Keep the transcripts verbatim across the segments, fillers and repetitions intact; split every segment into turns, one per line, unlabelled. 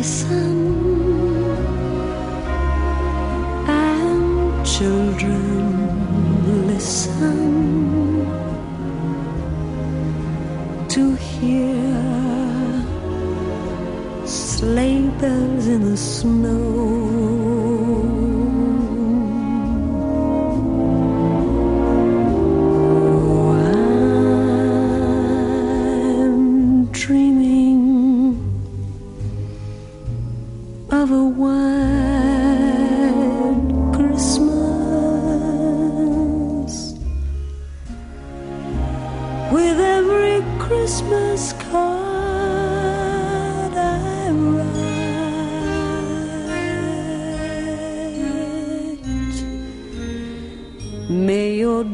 listen, and children listen to hear sleigh bells in the snow. Of a white Christmas, with every Christmas card I write. May your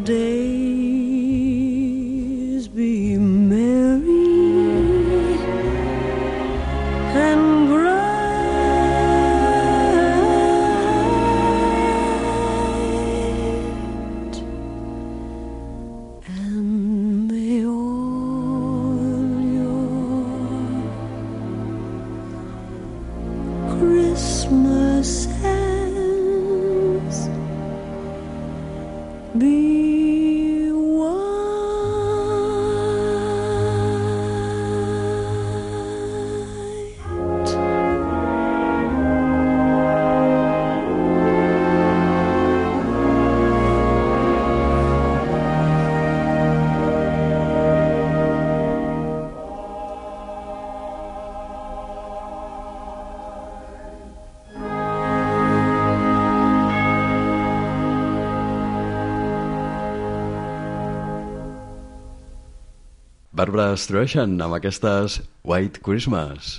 days be merry and bright, Christmases be white.
Barbra Streisand amb aquestes White Christmas.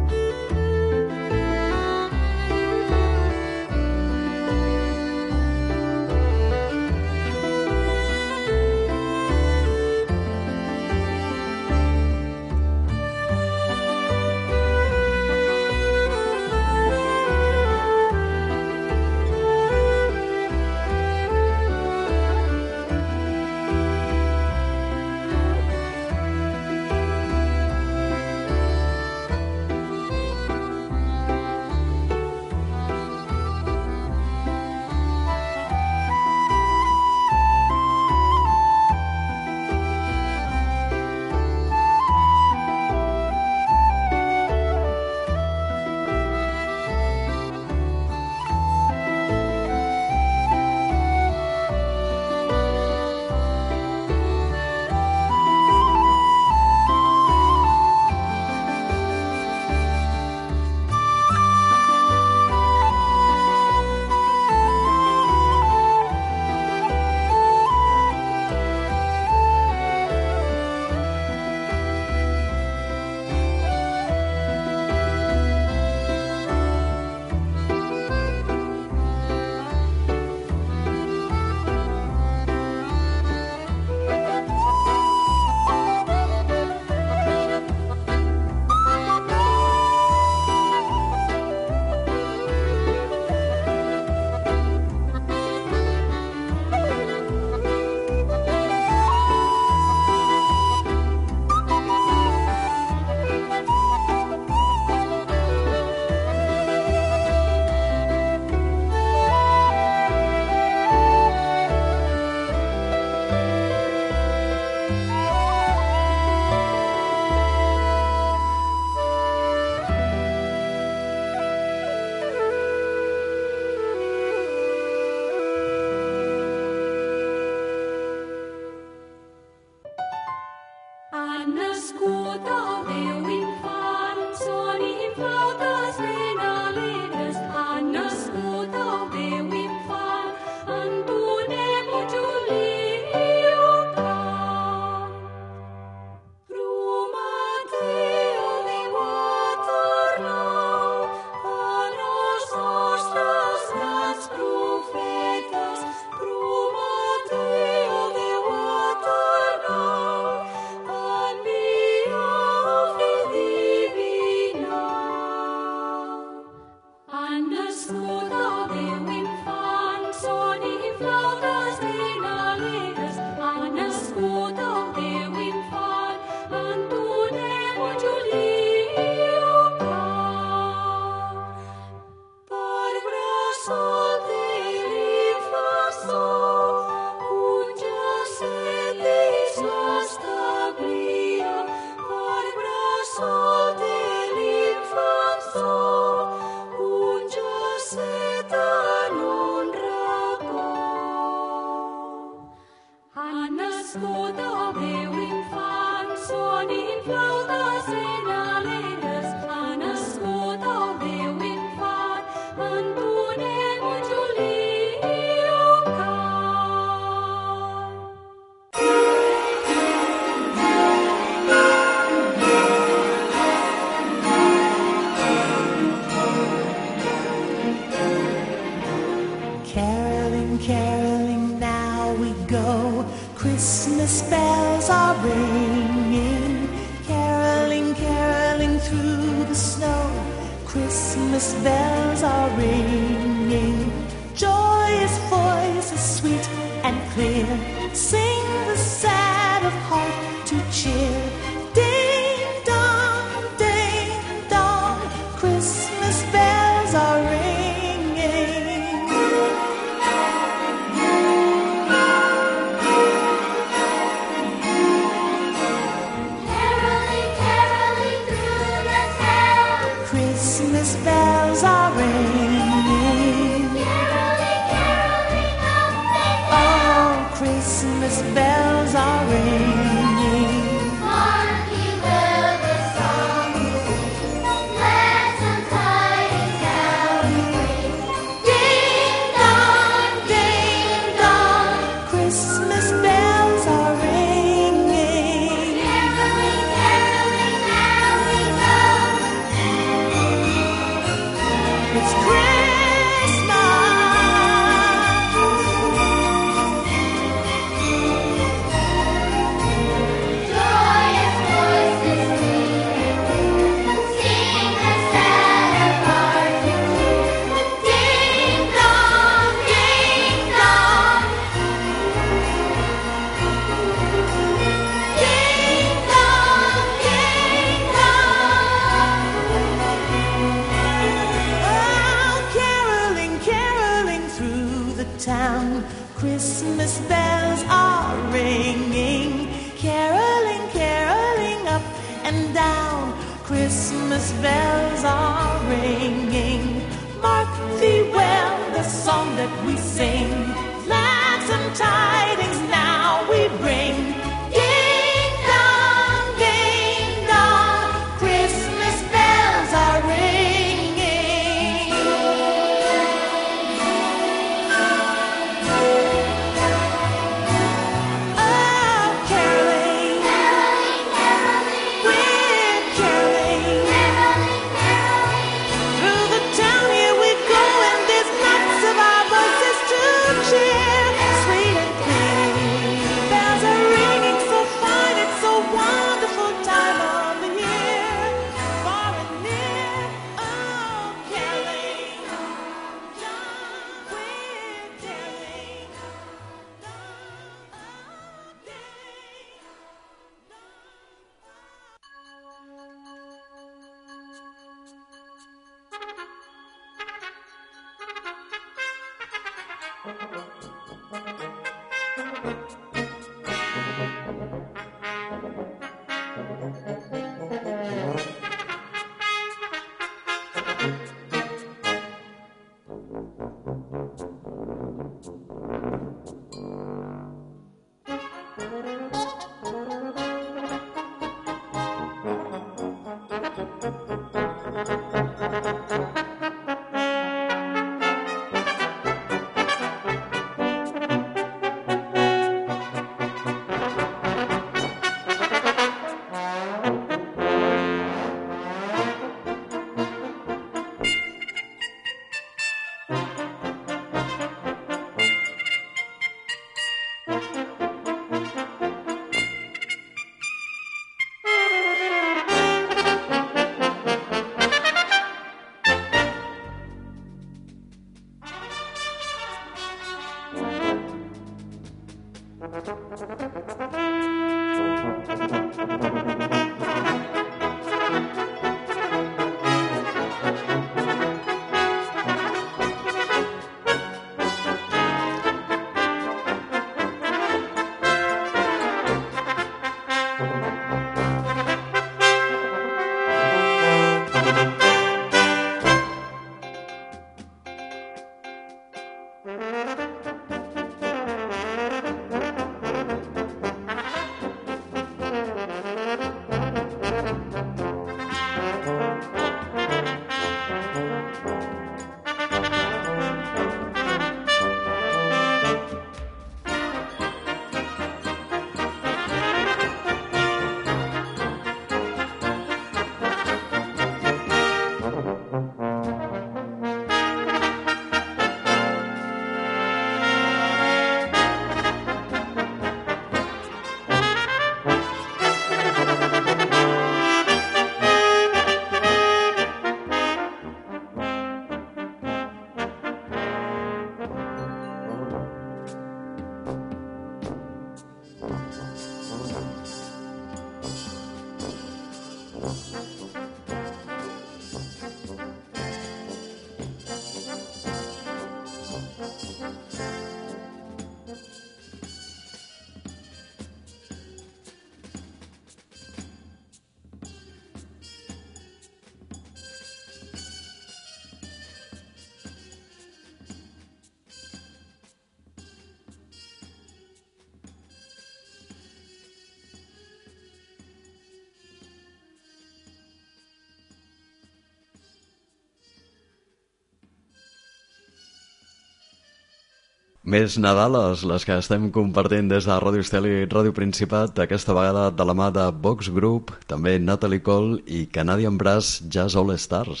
Més Nadales, les que estem compartint des de Ràdio Estel i Ràdio Principat, aquesta vegada de la mà de Vox Group, també Natalie Cole i Canadian Brass Jazz All Stars.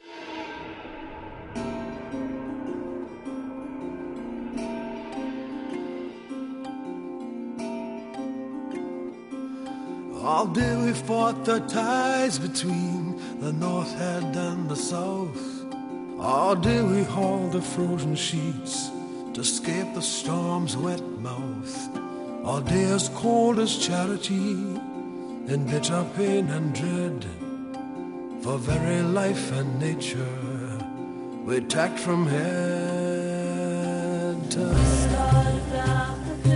All day we fought the tides between the North Head and the South. All day we hauled the frozen sheets to escape the storm's wet mouth. All day as cold as charity, in bitter pain and dread, for very life and nature we tacked from head to head.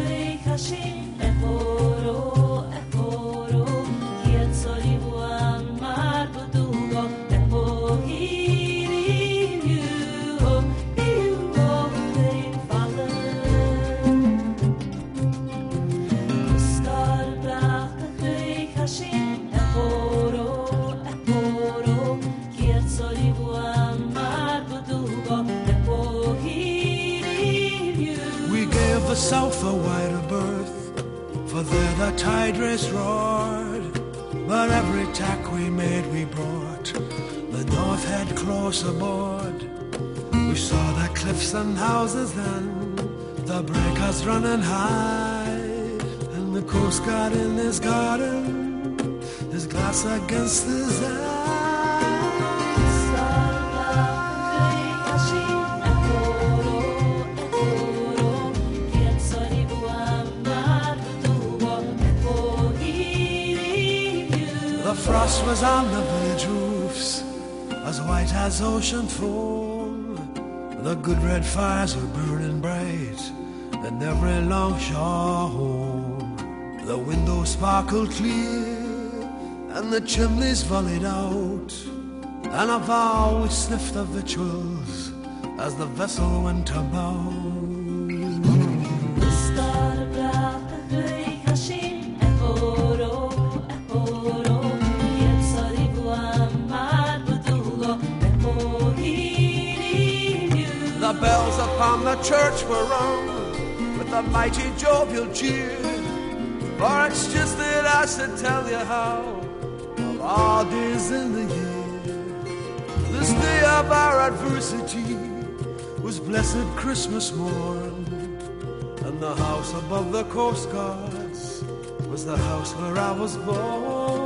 The South a wider berth, for there the tide race roared. But every tack we made we brought the North Head close aboard. We saw the cliffs and houses then, the breakers running high, and the Coast Guard in his garden, his glass against his eye. The frost was on the village roofs, as white as ocean foam. The good red fires were burning bright in every longshore home. The windows sparkled clear, and the chimneys volleyed out. And a vow we sniffed the victuals as the vessel went about. The bells upon the church were rung with a mighty jovial cheer. For it's just that I should tell you how, of all days in the year, this day of our adversity was blessed Christmas morn. And the house above the Coast Guards was the house where I was born.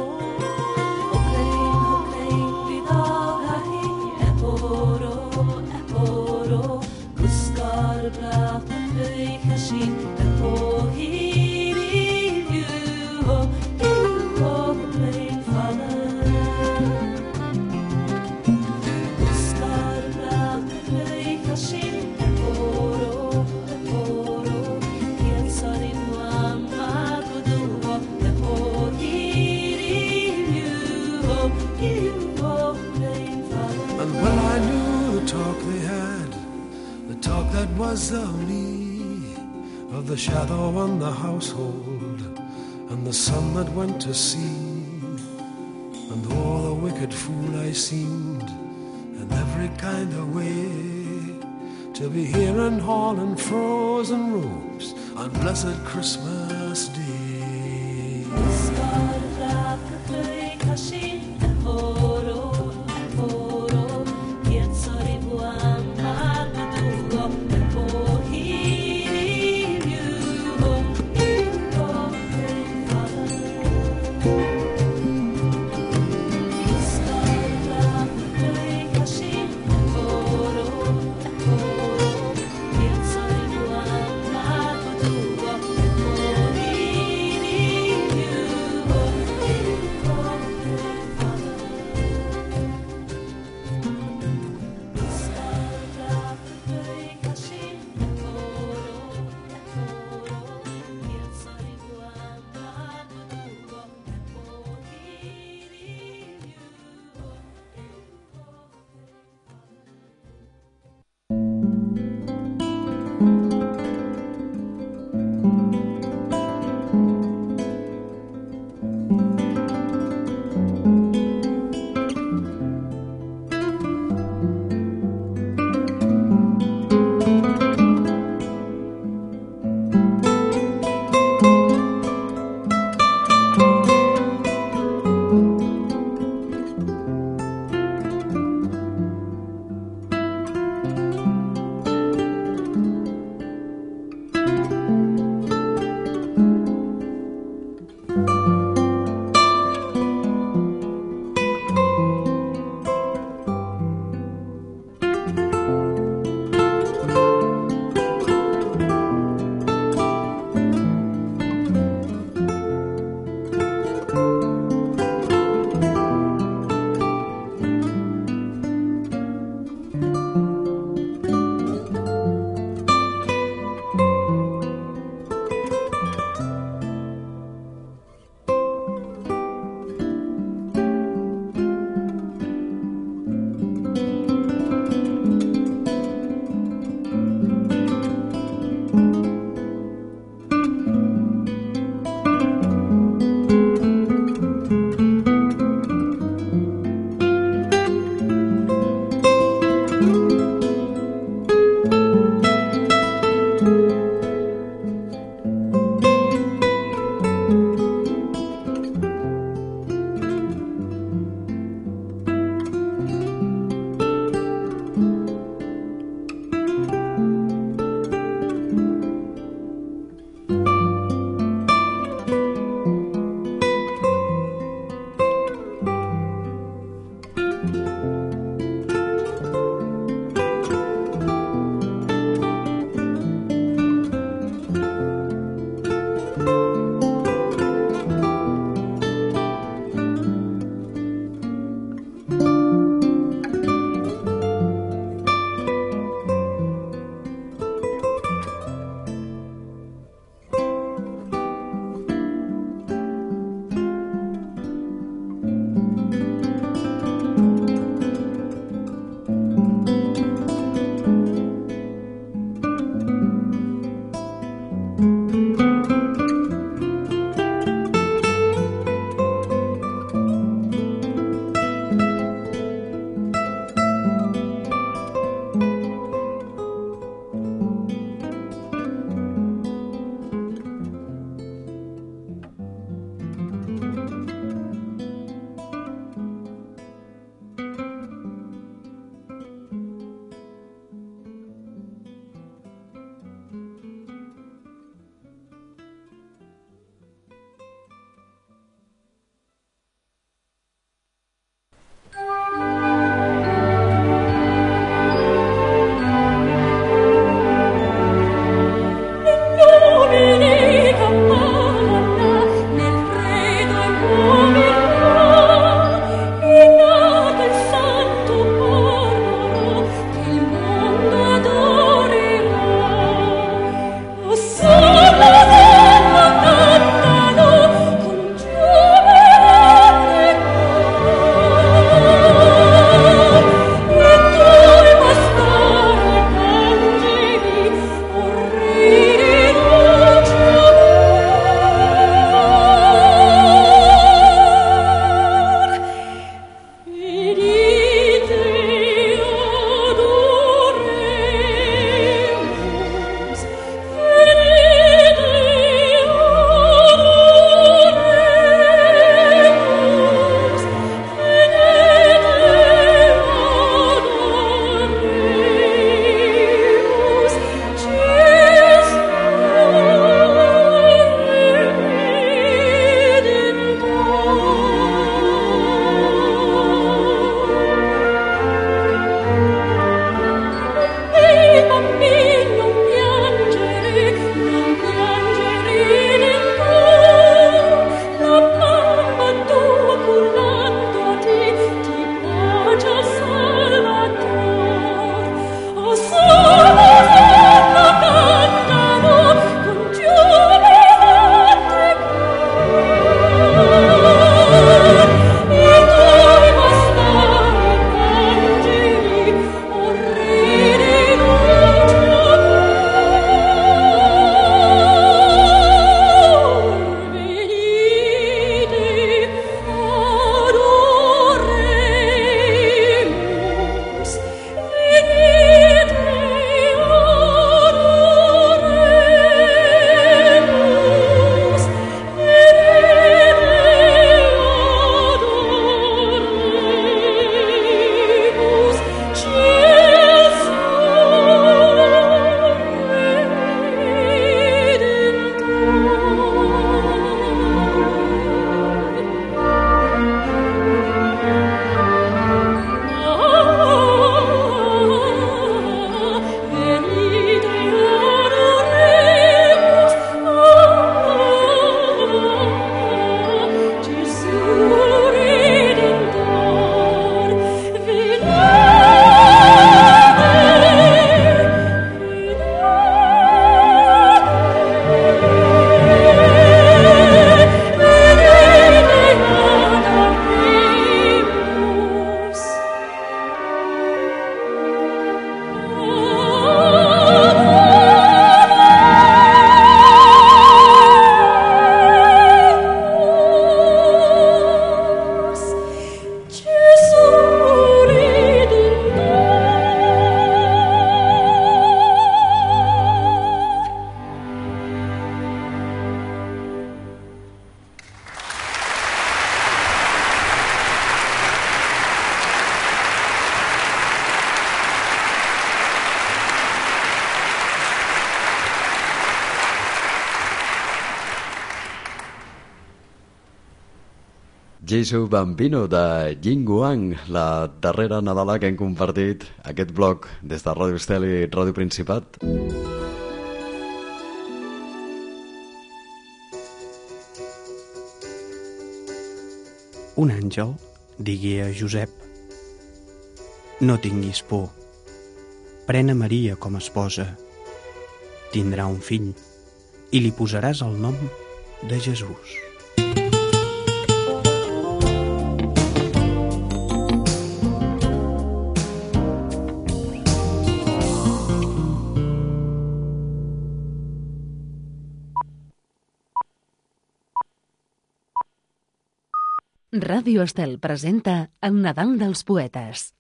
And when I knew the talk they had, the talk that was of me, of the shadow on the household, and the sun that went to sea, and all the wicked fool I seemed, in every kind of way, to be here and hauling frozen ropes on blessed Christmas Day.
Jesu Bambino de Ying Wang, la darrera Nadala que hem compartit aquest bloc des de Ràdio Estel i Ràdio Principat.
Un àngel digué a Josep: no tinguis por, pren a Maria com a esposa, tindrà un fill i li posaràs el nom de Jesús.
Ràdio Estel presenta El Nadal dels Poetes.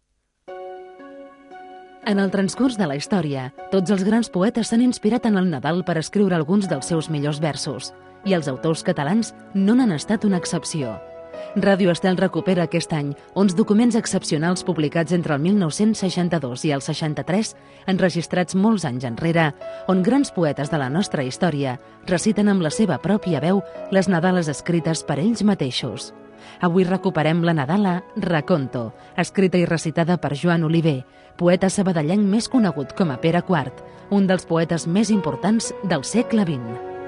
En el transcurs de la història, tots els grans poetes s'han inspirat en el Nadal per escriure alguns dels seus millors versos, i els autors catalans no n'han estat una excepció. Ràdio Estel recupera aquest any uns documents excepcionals publicats entre el mil nou-cents seixanta-dos i el seixanta-tres, enregistrats molts anys enrere, on grans poetes de la nostra història reciten amb la seva pròpia veu les Nadales escrites per ells mateixos. Avui recuperem la Nadala Raconto, escrita i recitada per Joan Oliver, poeta sabadellenc més conegut com a Pere quart, un dels poetes més importants del segle vint.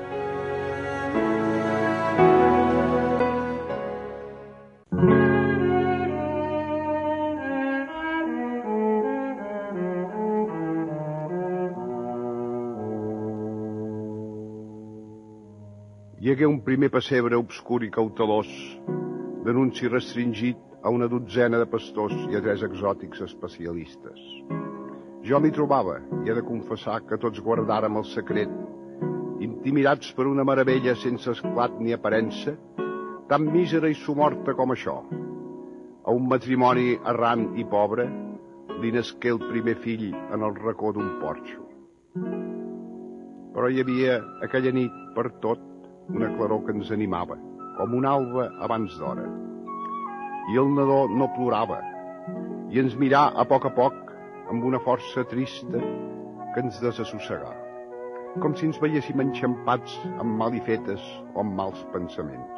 Hi hagué un primer pessebre obscur i cautelós, d'anunci restringit a una dotzena de pastors i a tres exòtics especialistes. Jo m'hi trobava i he de confessar que tots guardàrem el secret, intimidats per una meravella sense esclat ni aparença, tan mísera i somorta com això. A un matrimoni errant i pobre li nasqué el primer fill en el racó d'un porxo. Però hi havia aquella nit per tot una claror que ens animava, com un alba abans d'hora. I el nadó no plorava, i ens mirà a poc a poc amb una força trista que ens desassossegà, com si ens veiéssim enxampats amb malifetes o amb mals pensaments.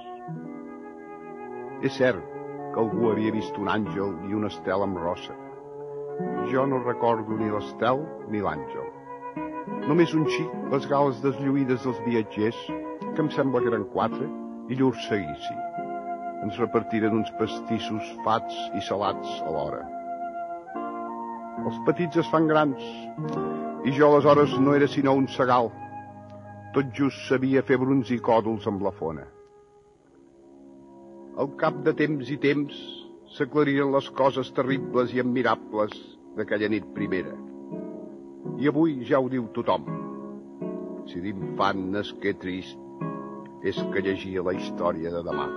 És cert que algú havia vist un àngel i un estel amb rosa. Jo no recordo ni l'estel ni l'àngel. Només un xic les gales deslluïdes dels viatgers, que em sembla que eren quatre, i llur seguici. Ens repartiren uns pastissos fats i salats alhora. Els petits es fan grans, i jo aleshores no era sinó un segal. Tot just sabia fer bruns i còdols amb la fona. Al cap de temps i temps s'aclariren les coses terribles i admirables d'aquella nit primera. I avui ja ho diu tothom. Si d'infant nasqué trist, és que llegia la història de demà.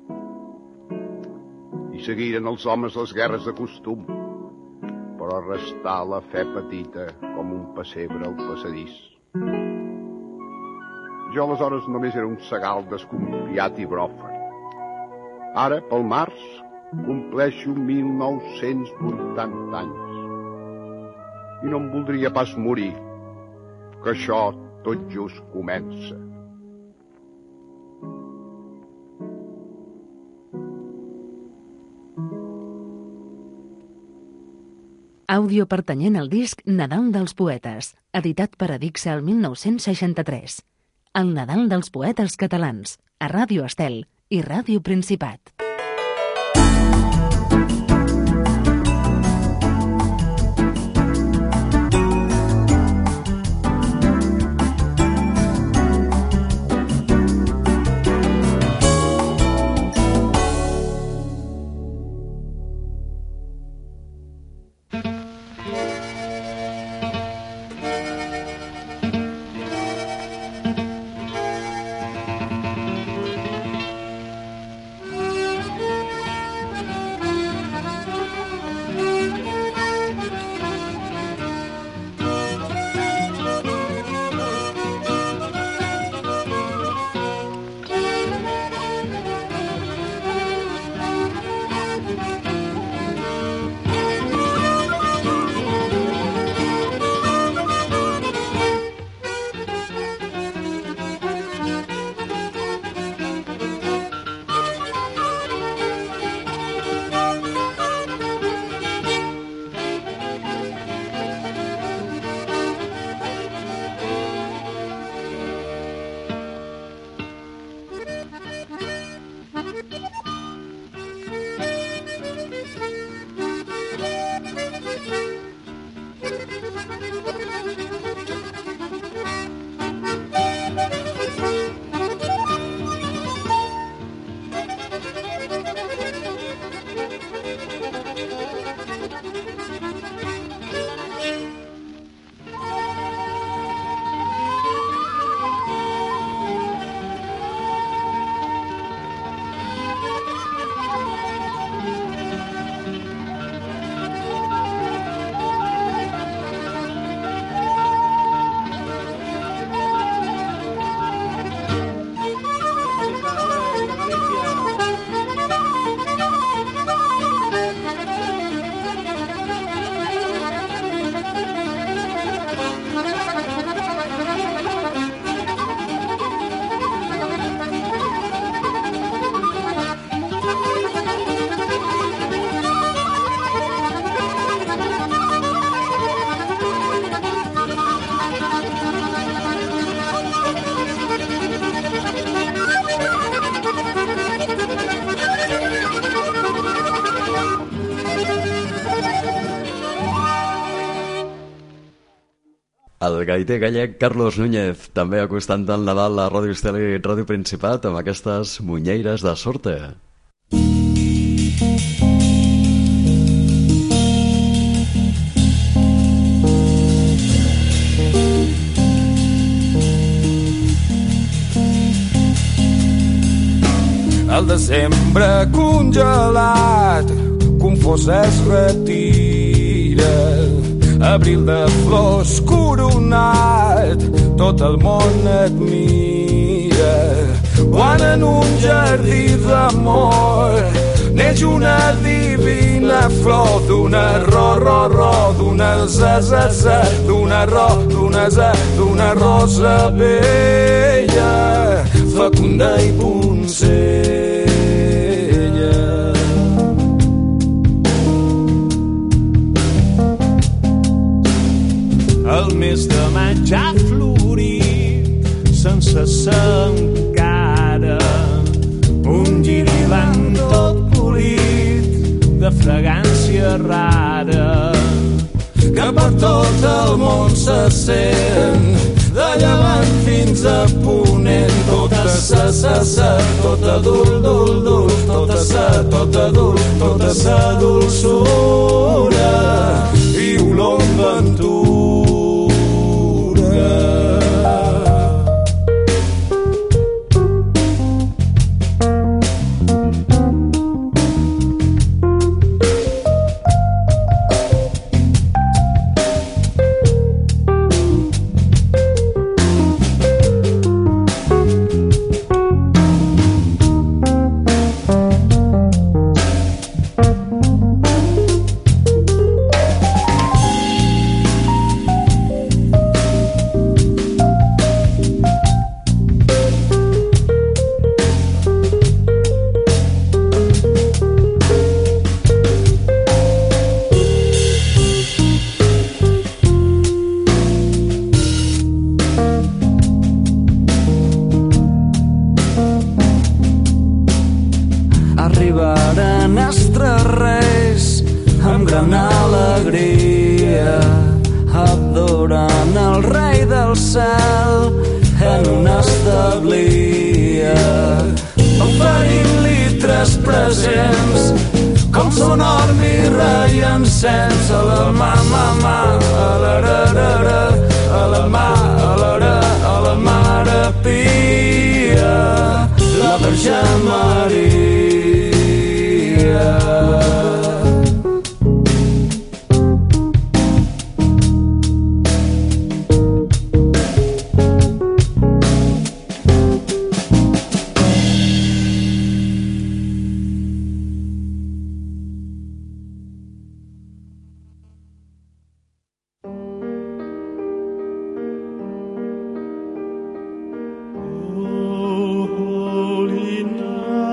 I seguiren els homes les guerres de costum, però restà la fe petita com un pessebre al passadís. Jo aleshores només era un segal desconfiat i bròfer. Ara, pel març, compleixo mil nou-cents vuitanta anys. I no em voldria pas morir, que això tot just comença.
Àudio pertanyent al disc Nadal dels Poetes, editat per Adixa el mil nou-cents seixanta-tres. El Nadal dels Poetes Catalans, a Ràdio Estel i Ràdio Principat.
El gaiter gallec Carlos Núñez, també acostant el Nadal a Ràdio Estel i Ràdio Principat amb aquestes munyeires de sorte.
El desembre congelat, confós es retira. Abril de flors coronat, tot el món et mira. Quan en un jardí d'amor neix una divina flor, d'una ro, ro, ro, d'una za, za, za, d'una ro, d'una za, d'una rosa bella, fecunda i poncella. El mes de maig ha florit sense ser encara, un girilant tot polit de fragància rara que per tot el món se sent, de llevant fins a ponent, tota sa, sa, sa, tota dul, dul, dul, tota sa, tota dul, tota sa dulçura i olor amb ventura.
Arribaren extraterres amb gran alegria, adorant el rei del cel en una establia, oferint-li tres presents com són or, mirra i encens. A la mà, mà, mà, a la ra, ra, ra, a la mà, a la ra, a la Mare Pia, la Verge Maria.
Holy night.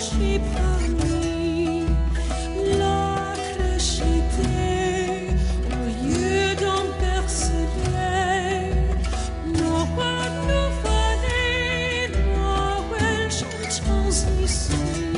j'ai parmi la crèche était au lieu d'en perceler. Noël nous venait, Noël chantons ici.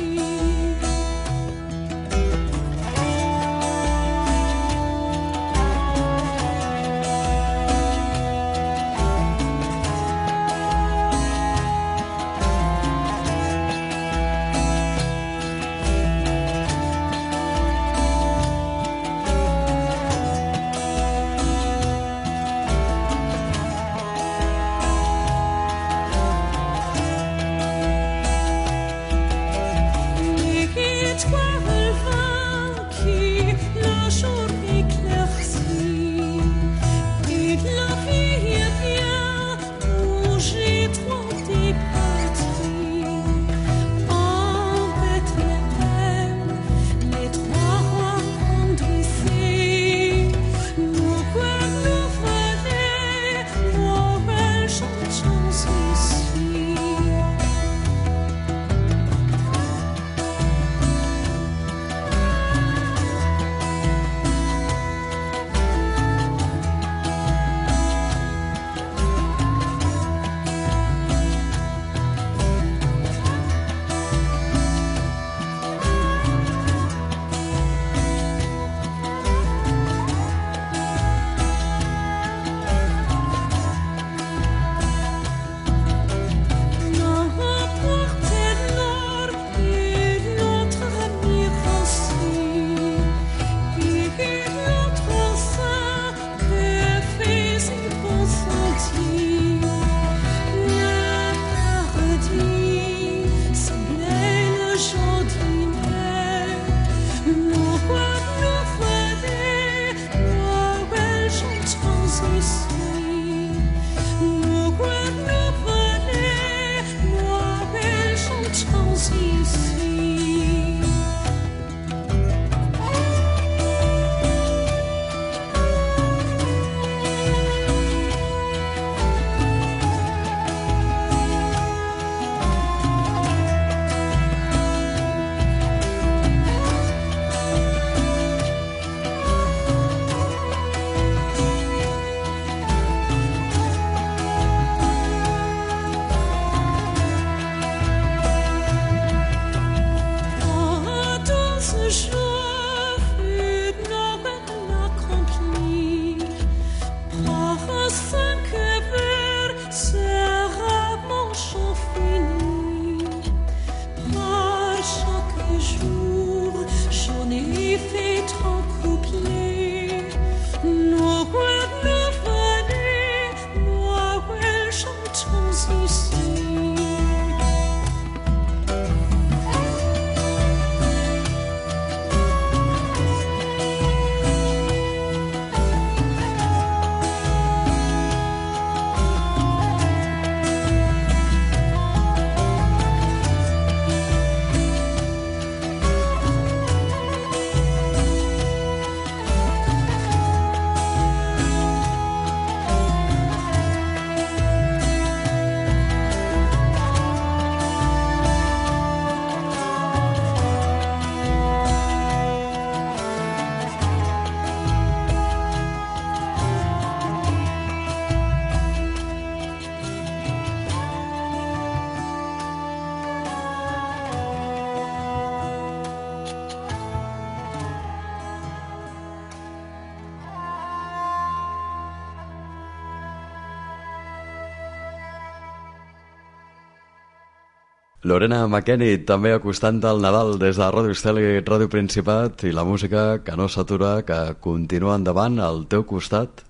Lorena McKenney també acostant al Nadal des de Ràdio Estel i Ràdio Principat, i la música que no s'atura, que continua endavant al teu costat.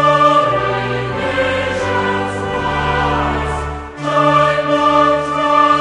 Try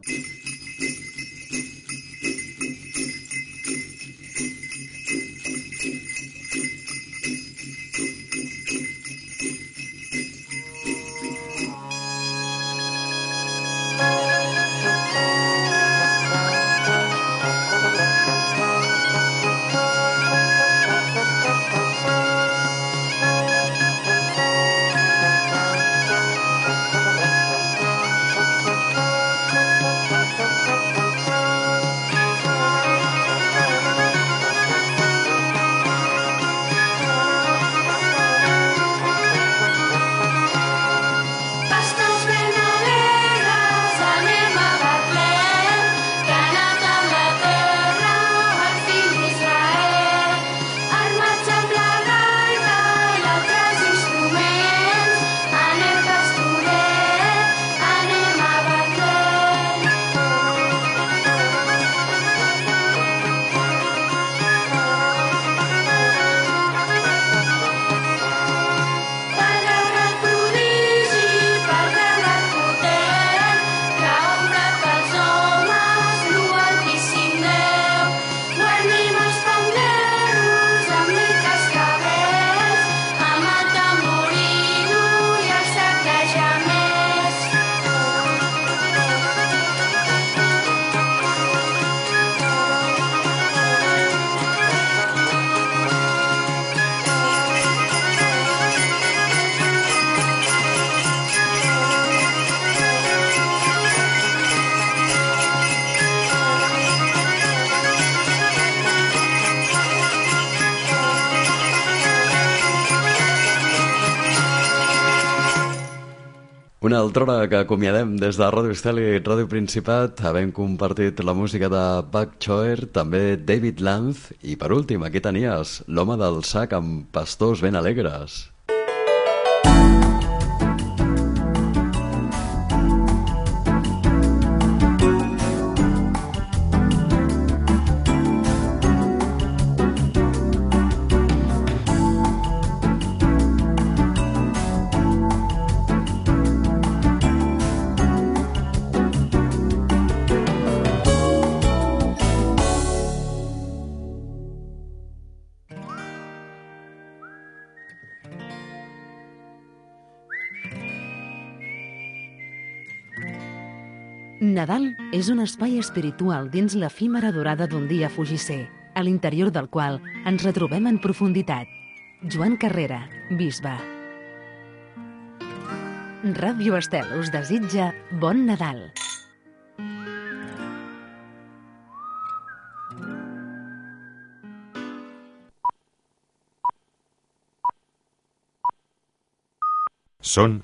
Una altra hora que acomiadem des de Ràdio Estel i Ràdio Principat, havent compartit la música de Buck Choir, també David Lanz, i per últim, aquí tenies l'home del sac amb pastors ben alegres.
Nadal és un espai espiritual dins l'efímera durada d'un dia fugisser, a l'interior del qual ens retrobem en profunditat. Joan Carrera, bisbe. Ràdio Estel us desitja bon Nadal.
Són